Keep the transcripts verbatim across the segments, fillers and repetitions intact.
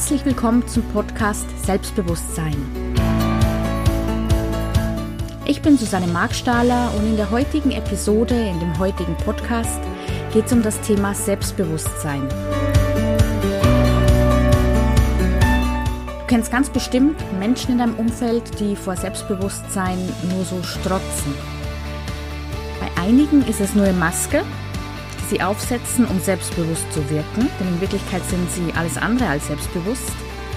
Herzlich willkommen zum Podcast Selbstbewusstsein. Ich bin Susanne Markstahler und in der heutigen Episode, in dem heutigen Podcast, geht es um das Thema Selbstbewusstsein. Du kennst ganz bestimmt Menschen in deinem Umfeld, die vor Selbstbewusstsein nur so strotzen. Bei einigen ist es nur eine Maske, die sie aufsetzen, um selbstbewusst zu wirken, denn in Wirklichkeit sind sie alles andere als selbstbewusst.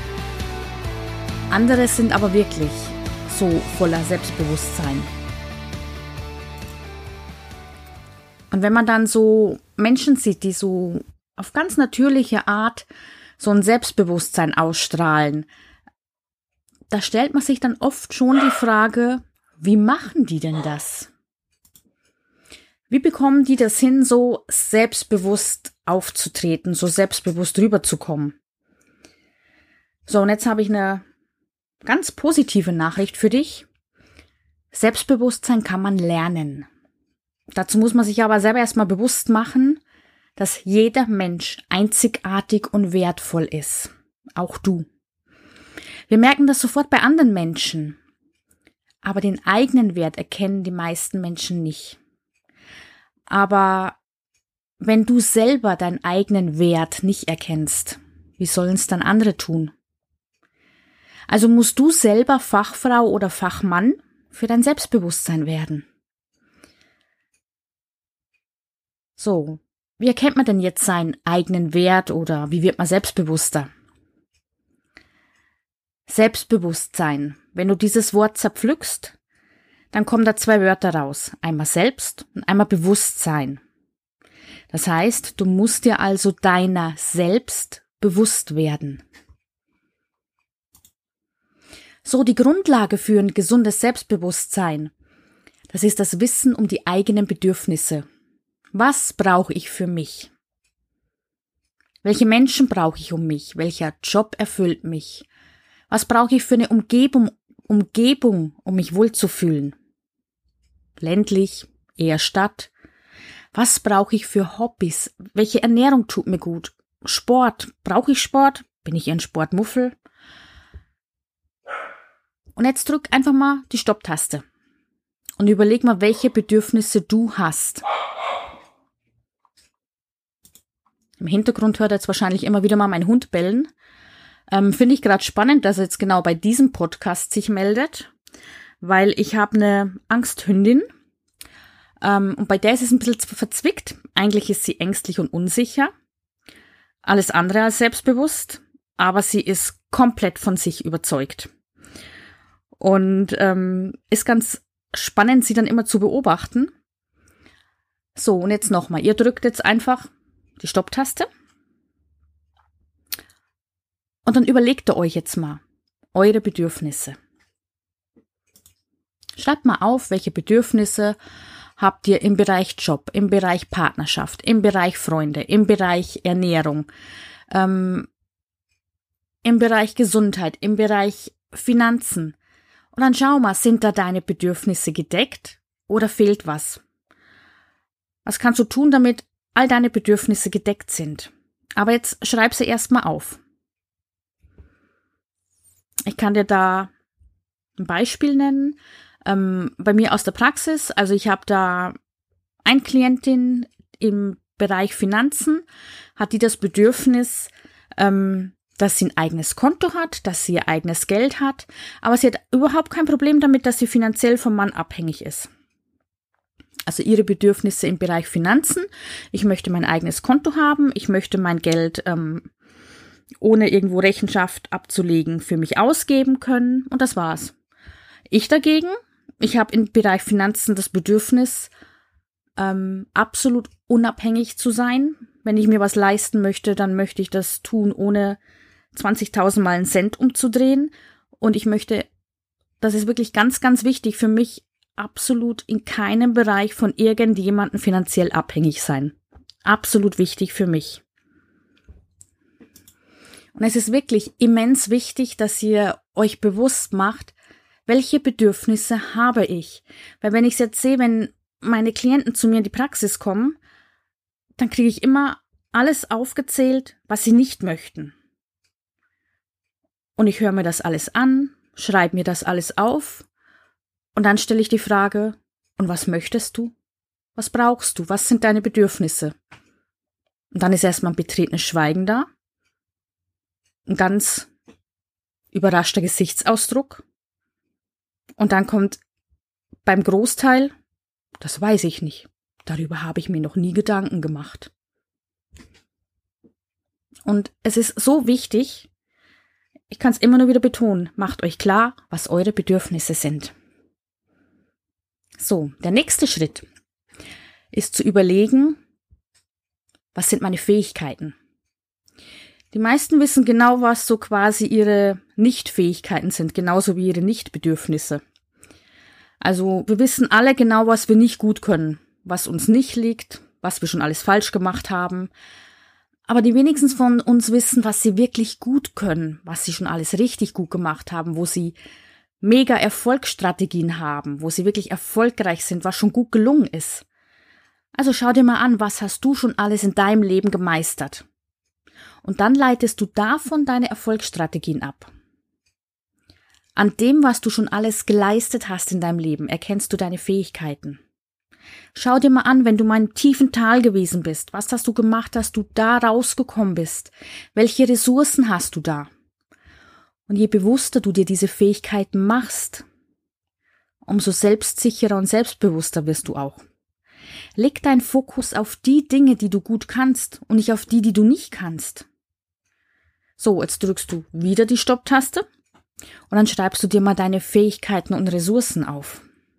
Andere sind aber wirklich so voller Selbstbewusstsein. Und wenn man dann so Menschen sieht, die so auf ganz natürliche Art so ein Selbstbewusstsein ausstrahlen, da stellt man sich dann oft schon die Frage, wie machen die denn das? Wie bekommen die das hin, so selbstbewusst aufzutreten, so selbstbewusst rüberzukommen? So, und jetzt habe ich eine ganz positive Nachricht für dich. Selbstbewusstsein kann man lernen. Dazu muss man sich aber selber erstmal bewusst machen, dass jeder Mensch einzigartig und wertvoll ist. Auch du. Wir merken das sofort bei anderen Menschen. Aber den eigenen Wert erkennen die meisten Menschen nicht. Aber wenn du selber deinen eigenen Wert nicht erkennst, wie sollen es dann andere tun? Also musst du selber Fachfrau oder Fachmann für dein Selbstbewusstsein werden. So, wie erkennt man denn jetzt seinen eigenen Wert oder wie wird man selbstbewusster? Selbstbewusstsein. Wenn du dieses Wort zerpflückst, dann kommen da zwei Wörter raus. Einmal Selbst und einmal Bewusstsein. Das heißt, du musst dir also deiner selbst bewusst werden. So, die Grundlage für ein gesundes Selbstbewusstsein, das ist das Wissen um die eigenen Bedürfnisse. Was brauche ich für mich? Welche Menschen brauche ich um mich? Welcher Job erfüllt mich? Was brauche ich für eine Umgebung, Umgebung, um mich wohlzufühlen? Ländlich, eher Stadt. Was brauche ich für Hobbys? Welche Ernährung tut mir gut? Sport. Brauche ich Sport? Bin ich ein Sportmuffel? Und jetzt drück einfach mal die Stopptaste und überleg mal, welche Bedürfnisse du hast. Im Hintergrund hört jetzt wahrscheinlich immer wieder mal mein Hund bellen. Ähm, Finde ich gerade spannend, dass er jetzt genau bei diesem Podcast sich meldet, weil ich habe eine Angsthündin ähm, und bei der ist es ein bisschen verzwickt. Eigentlich ist sie ängstlich und unsicher, alles andere als selbstbewusst, aber sie ist komplett von sich überzeugt. Und ähm, ist ganz spannend, sie dann immer zu beobachten. So, und jetzt nochmal. Ihr drückt jetzt einfach die Stopptaste. Und dann überlegt ihr euch jetzt mal eure Bedürfnisse. Schreibt mal auf, welche Bedürfnisse habt ihr im Bereich Job, im Bereich Partnerschaft, im Bereich Freunde, im Bereich Ernährung, ähm, im Bereich Gesundheit, im Bereich Finanzen. Und dann schau mal, sind da deine Bedürfnisse gedeckt oder fehlt was? Was kannst du tun, damit all deine Bedürfnisse gedeckt sind? Aber jetzt schreib sie erstmal auf. Ich kann dir da ein Beispiel nennen. Ähm, bei mir aus der Praxis, also ich habe da eine Klientin im Bereich Finanzen, hat die das Bedürfnis, ähm, dass sie ein eigenes Konto hat, dass sie ihr eigenes Geld hat, aber sie hat überhaupt kein Problem damit, dass sie finanziell vom Mann abhängig ist. Also ihre Bedürfnisse im Bereich Finanzen. Ich möchte mein eigenes Konto haben, ich möchte mein Geld ähm, ohne irgendwo Rechenschaft abzulegen für mich ausgeben können und das war's. Ich dagegen, ich habe im Bereich Finanzen das Bedürfnis, ähm, absolut unabhängig zu sein. Wenn ich mir was leisten möchte, dann möchte ich das tun, ohne zwanzigtausend Mal einen Cent umzudrehen. Und ich möchte, das ist wirklich ganz, ganz wichtig für mich, absolut in keinem Bereich von irgendjemandem finanziell abhängig sein. Absolut wichtig für mich. Und es ist wirklich immens wichtig, dass ihr euch bewusst macht, welche Bedürfnisse habe ich. Weil wenn ich es jetzt sehe, wenn meine Klienten zu mir in die Praxis kommen, dann kriege ich immer alles aufgezählt, was sie nicht möchten. Und ich höre mir das alles an, schreibe mir das alles auf und dann stelle ich die Frage, und was möchtest du? Was brauchst du? Was sind deine Bedürfnisse? Und dann ist erstmal ein betretenes Schweigen da, ein ganz überraschter Gesichtsausdruck und dann kommt beim Großteil, das weiß ich nicht, darüber habe ich mir noch nie Gedanken gemacht. Und es ist so wichtig, ich kann es immer nur wieder betonen, macht euch klar, was eure Bedürfnisse sind. So, der nächste Schritt ist zu überlegen, was sind meine Fähigkeiten? Die meisten wissen genau, was so quasi ihre Nichtfähigkeiten sind, genauso wie ihre Nichtbedürfnisse. Also wir wissen alle genau, was wir nicht gut können, was uns nicht liegt, was wir schon alles falsch gemacht haben. Aber die wenigsten von uns wissen, was sie wirklich gut können, was sie schon alles richtig gut gemacht haben, wo sie mega Erfolgsstrategien haben, wo sie wirklich erfolgreich sind, was schon gut gelungen ist. Also schau dir mal an, was hast du schon alles in deinem Leben gemeistert? Und dann leitest du davon deine Erfolgsstrategien ab. An dem, was du schon alles geleistet hast in deinem Leben, erkennst du deine Fähigkeiten. Schau dir mal an, wenn du mal im tiefen Tal gewesen bist, was hast du gemacht, dass du da rausgekommen bist? Welche Ressourcen hast du da? Und je bewusster du dir diese Fähigkeiten machst, umso selbstsicherer und selbstbewusster wirst du auch. Leg deinen Fokus auf die Dinge, die du gut kannst und nicht auf die, die du nicht kannst. So, jetzt drückst du wieder die Stopptaste und dann schreibst du dir mal deine Fähigkeiten und Ressourcen auf.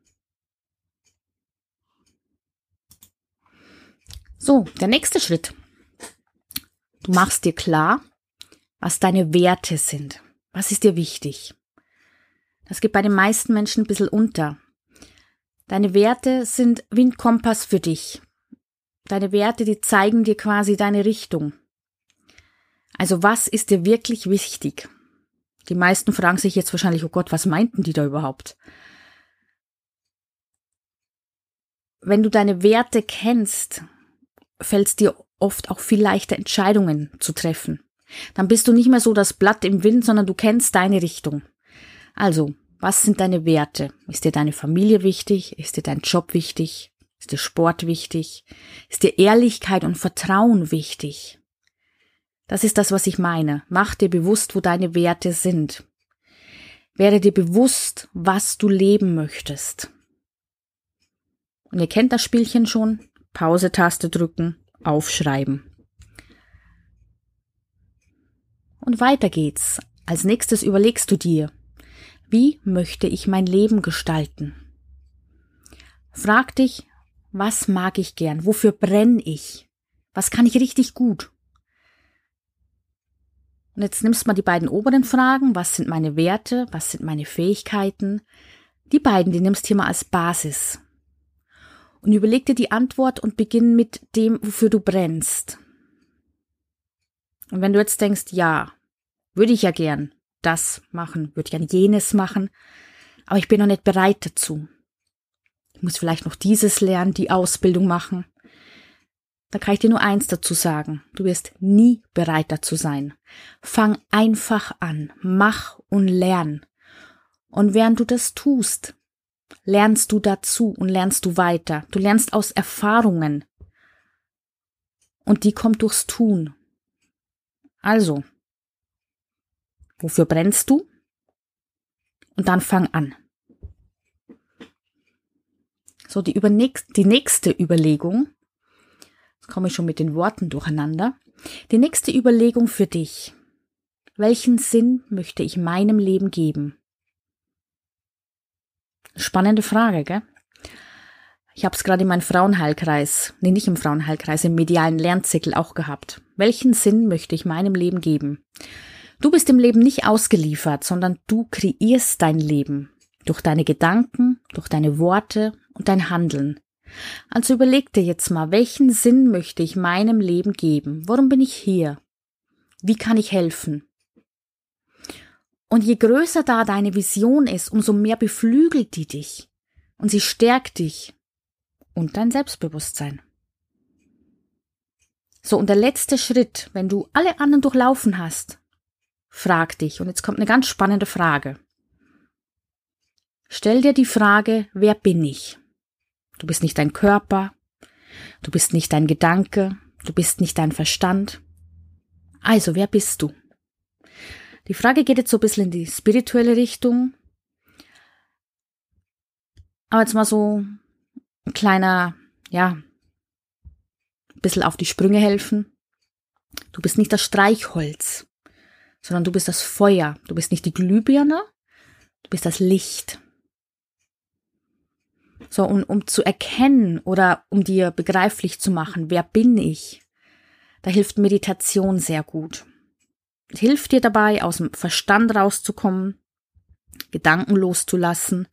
So, der nächste Schritt. Du machst dir klar, was deine Werte sind. Was ist dir wichtig? Das geht bei den meisten Menschen ein bisschen unter. Deine Werte sind wie ein Kompass für dich. Deine Werte, die zeigen dir quasi deine Richtung. Also was ist dir wirklich wichtig? Die meisten fragen sich jetzt wahrscheinlich, oh Gott, was meinten die da überhaupt? Wenn du deine Werte kennst, fällt es dir oft auch viel leichter, Entscheidungen zu treffen. Dann bist du nicht mehr so das Blatt im Wind, sondern du kennst deine Richtung. Also, was sind deine Werte? Ist dir deine Familie wichtig? Ist dir dein Job wichtig? Ist dir Sport wichtig? Ist dir Ehrlichkeit und Vertrauen wichtig? Das ist das, was ich meine. Mach dir bewusst, wo deine Werte sind. Werde dir bewusst, was du leben möchtest. Und ihr kennt das Spielchen schon. Pause-Taste drücken, aufschreiben. Und weiter geht's. Als nächstes überlegst du dir, wie möchte ich mein Leben gestalten? Frag dich, was mag ich gern? Wofür brenne ich? Was kann ich richtig gut? Und jetzt nimmst du mal die beiden oberen Fragen. Was sind meine Werte? Was sind meine Fähigkeiten? Die beiden, die nimmst du hier mal als Basis. Und überleg dir die Antwort und beginn mit dem, wofür du brennst. Und wenn du jetzt denkst, ja, würde ich ja gern das machen, würde gern jenes machen, aber ich bin noch nicht bereit dazu. Ich muss vielleicht noch dieses lernen, die Ausbildung machen. Da kann ich dir nur eins dazu sagen. Du wirst nie bereit dazu sein. Fang einfach an. Mach und lern. Und während du das tust, lernst du dazu und lernst du weiter. Du lernst aus Erfahrungen. Und die kommt durchs Tun. Also, wofür brennst du? Und dann fang an. So, die, übernächst, die nächste Überlegung, jetzt komme ich schon mit den Worten durcheinander, die nächste Überlegung für dich. Welchen Sinn möchte ich meinem Leben geben? Spannende Frage, gell? Ich habe es gerade in meinem Frauenheilkreis, nee, nicht im Frauenheilkreis, im medialen Lernzirkel auch gehabt. Welchen Sinn möchte ich meinem Leben geben? Du bist im Leben nicht ausgeliefert, sondern du kreierst dein Leben durch deine Gedanken, durch deine Worte und dein Handeln. Also überleg dir jetzt mal, welchen Sinn möchte ich meinem Leben geben? Warum bin ich hier? Wie kann ich helfen? Und je größer da deine Vision ist, umso mehr beflügelt die dich und sie stärkt dich und dein Selbstbewusstsein. So, und der letzte Schritt, wenn du alle anderen durchlaufen hast, frag dich, und jetzt kommt eine ganz spannende Frage. Stell dir die Frage, wer bin ich? Du bist nicht dein Körper, du bist nicht dein Gedanke, du bist nicht dein Verstand. Also, wer bist du? Die Frage geht jetzt so ein bisschen in die spirituelle Richtung. Aber jetzt mal so ein kleiner, ja, ein bisschen auf die Sprünge helfen. Du bist nicht das Streichholz, sondern du bist das Feuer. Du bist nicht die Glühbirne, du bist das Licht. So, und um zu erkennen oder um dir begreiflich zu machen, wer bin ich, da hilft Meditation sehr gut. Es hilft dir dabei, aus dem Verstand rauszukommen, Gedanken loszulassen.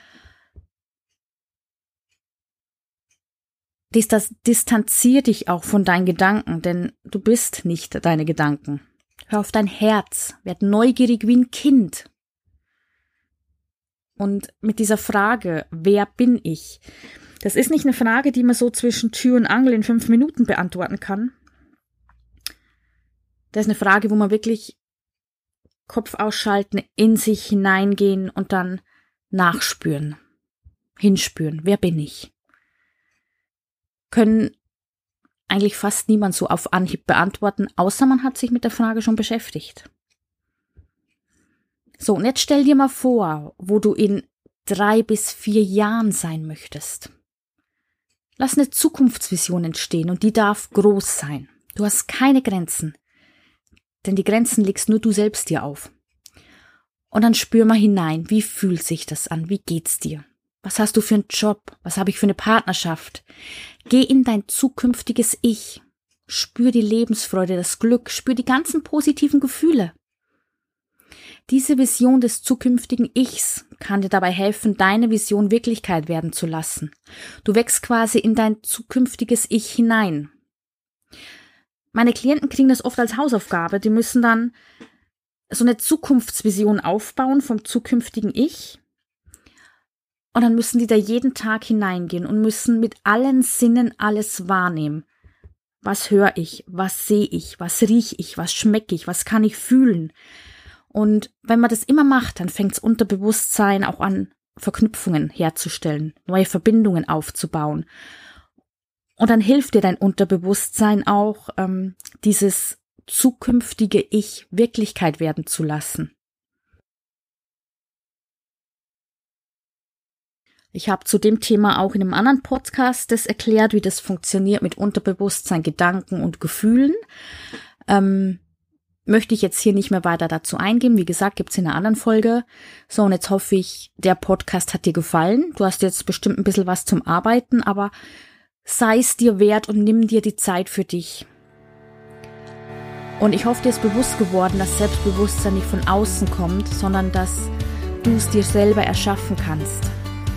Dies, das distanzier dich auch von deinen Gedanken, denn du bist nicht deine Gedanken. Hör auf dein Herz, werd neugierig wie ein Kind. Und mit dieser Frage, wer bin ich? Das ist nicht eine Frage, die man so zwischen Tür und Angel in fünf Minuten beantworten kann. Das ist eine Frage, wo man wirklich Kopf ausschalten, in sich hineingehen und dann nachspüren, hinspüren. Wer bin ich? Können eigentlich fast niemand so auf Anhieb beantworten, außer man hat sich mit der Frage schon beschäftigt. So, und jetzt stell dir mal vor, wo du in drei bis vier Jahren sein möchtest. Lass eine Zukunftsvision entstehen und die darf groß sein. Du hast keine Grenzen, denn die Grenzen legst nur du selbst dir auf. Und dann spür mal hinein, wie fühlt sich das an, wie geht's dir? Was hast du für einen Job? Was habe ich für eine Partnerschaft? Geh in dein zukünftiges Ich. Spür die Lebensfreude, das Glück, spür die ganzen positiven Gefühle. Diese Vision des zukünftigen Ichs kann dir dabei helfen, deine Vision Wirklichkeit werden zu lassen. Du wächst quasi in dein zukünftiges Ich hinein. Meine Klienten kriegen das oft als Hausaufgabe. Die müssen dann so eine Zukunftsvision aufbauen vom zukünftigen Ich. Und dann müssen die da jeden Tag hineingehen und müssen mit allen Sinnen alles wahrnehmen. Was höre ich? Was sehe ich? Was rieche ich? Was schmecke ich? Was kann ich fühlen? Und wenn man das immer macht, dann fängt das Unterbewusstsein auch an, Verknüpfungen herzustellen, neue Verbindungen aufzubauen. Und dann hilft dir dein Unterbewusstsein auch, ähm, dieses zukünftige Ich Wirklichkeit werden zu lassen. Ich habe zu dem Thema auch in einem anderen Podcast das erklärt, wie das funktioniert mit Unterbewusstsein, Gedanken und Gefühlen. Ähm, möchte ich jetzt hier nicht mehr weiter dazu eingehen. Wie gesagt, gibt's in einer anderen Folge. So, und jetzt hoffe ich, der Podcast hat dir gefallen. Du hast jetzt bestimmt ein bisschen was zum Arbeiten, aber sei es dir wert und nimm dir die Zeit für dich. Und ich hoffe, dir ist bewusst geworden, dass Selbstbewusstsein nicht von außen kommt, sondern dass du es dir selber erschaffen kannst.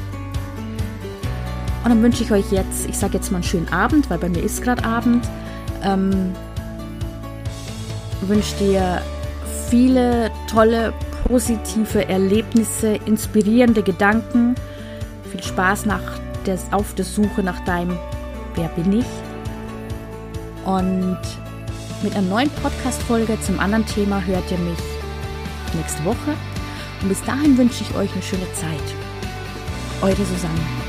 Und dann wünsche ich euch jetzt, ich sage jetzt mal einen schönen Abend, weil bei mir ist gerade Abend, ähm, wünsche dir viele tolle, positive Erlebnisse, inspirierende Gedanken, viel Spaß nach der, auf der Suche nach deinem Wer bin ich? Und mit einer neuen Podcast-Folge zum anderen Thema hört ihr mich nächste Woche. Und bis dahin wünsche ich euch eine schöne Zeit. Eure Susanne.